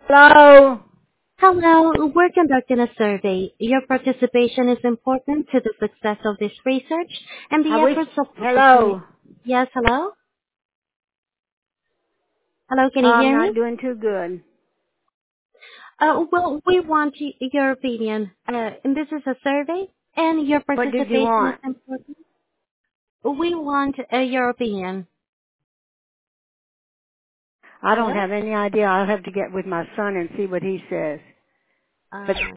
Hello? Hello, we're conducting a survey. Your participation is important to the success of this research and the efforts of the Hello? company. Yes, hello? Hello, can Oh, you I'm hear me? not doing too good. Well, we want your opinion. And this is a survey, and your What did you participation is want? important. We want your opinion. I don't Hello? have any idea. I'll have to get with my son and see what he says. But Uh,